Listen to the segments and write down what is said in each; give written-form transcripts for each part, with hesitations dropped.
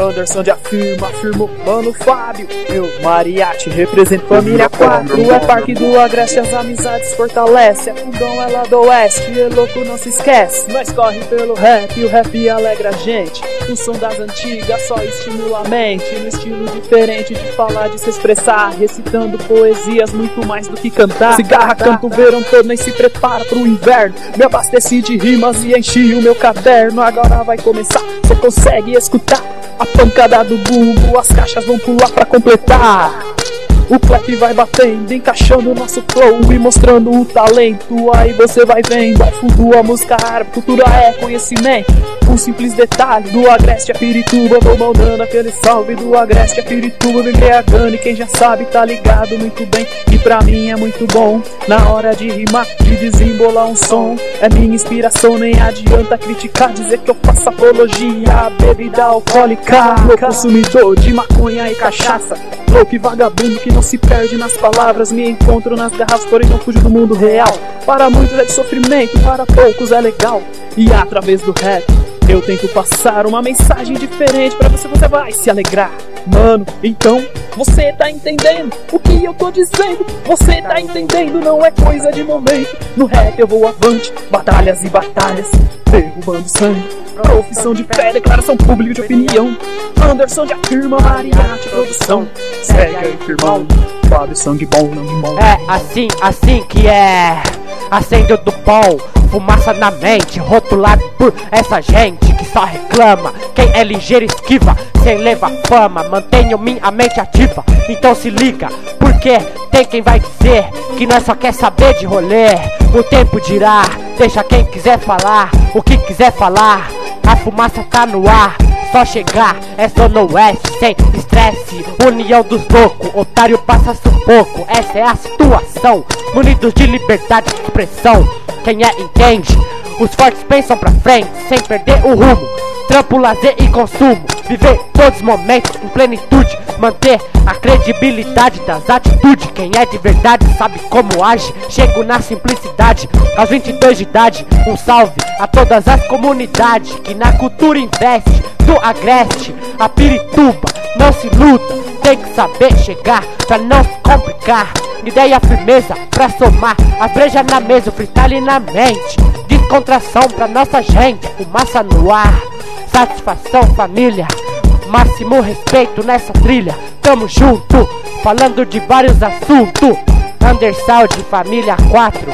Anderson de afirmo, mano Fábio. Eu, Mariachi, represento família 4. É parque do Agreste, as amizades fortalece. A Fundão é lá do oeste, e louco não se esquece. Nós corre pelo rap, o rap alegra a gente. O som das antigas só estimula a mente. No estilo diferente de falar, de se expressar, recitando poesias muito mais do que cantar. Cigarra canta o verão todo, nem se prepara pro inverno. Me abasteci de rimas e enchi o meu caderno. Agora vai começar, você consegue escutar a pancada do bumbo, as caixas vão pular pra completar. O clap vai batendo, encaixando o nosso flow e mostrando o talento. Aí você vai vendo, a fundo a música árabe, cultura é conhecimento. Um simples detalhe, do Agreste a Pirituba, vou mandando aquele salve do Agreste a Pirituba, vem embriagando e quem já sabe tá ligado muito bem. E pra mim é muito bom, na hora de rimar, de desembolar um som. É minha inspiração, nem adianta criticar, dizer que eu faço apologia à bebida alcoólica. Meu consumidor de maconha e cachaça, louco e vagabundo que não se perde nas palavras. Me encontro nas garrafas, porém não fujo do mundo real. Para muitos é de sofrimento, para poucos é legal. E através do rap eu tento passar uma mensagem diferente pra você vai se alegrar. Mano, então você tá entendendo o que eu tô dizendo? Você tá entendendo, não é coisa de momento. No rap eu vou avante, batalhas e batalhas, derrubando sangue, profissão de fé, declaração pública de opinião. Anderson de afirma, Mariachi produção. Segue aí, firmão, Fábio sangue bom, não me move. É assim que é. Acende do pão, fumaça na mente, rotulado por essa gente que só reclama. Quem é ligeiro esquiva, sem levar fama. Mantenho minha mente ativa, então se liga, porque tem quem vai dizer que nós só quer saber de rolê. O tempo dirá, deixa quem quiser falar o que quiser falar. A fumaça tá no ar, só chegar, é zona oeste, sem estresse, união dos loucos, otário passa sufoco, essa é a situação, munidos de liberdade de expressão, quem é entende, os fortes pensam pra frente, sem perder o rumo, trampo, lazer e consumo, viver todos os momentos em plenitude, manter a credibilidade das atitudes, quem é de verdade sabe como age, chego na simplicidade, aos 22 de idade, um salve a todas as comunidades, que na cultura investe, do Agreste a Pirituba, não se luta, tem que saber chegar, pra não se complicar, ideia firmeza pra somar, a breja na mesa, o freestyle na mente, descontração pra nossa gente, fumaça no ar, satisfação família, máximo respeito nessa trilha, tamo junto, falando de vários assuntos, Anderson de família 4,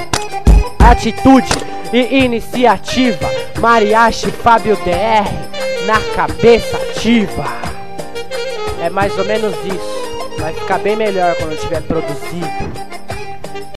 atitude e iniciativa, Mariachi Fábio DR, na cabeça ativa. É mais ou menos isso, vai ficar bem melhor quando tiver produzido.